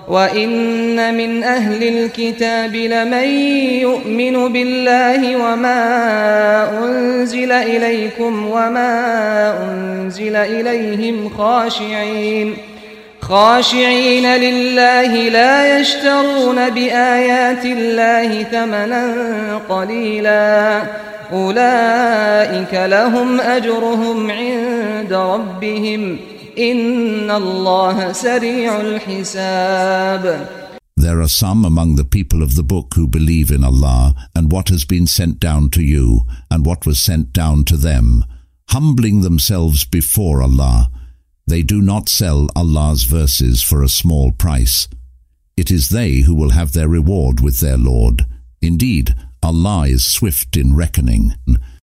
وَإِنَّ مِنْ أَهْلِ الْكِتَابِ لَمَنْ يُؤْمِنُ بِاللَّهِ وَمَا أُنْزِلَ إِلَيْكُمْ وَمَا أُنْزِلَ إِلَيْهِمْ خاشعين لله لا يشترون بآيات الله ثمنا قليلا أولئك لهم أجرهم عند ربهم إن الله سريع الحساب. There are some among the people of the book who believe in Allah and what has been sent down to you and what was sent down to them, humbling themselves before Allah. They do not sell Allah's verses for a small price. It is they who will have their reward with their Lord. Indeed, Allah is swift in reckoning.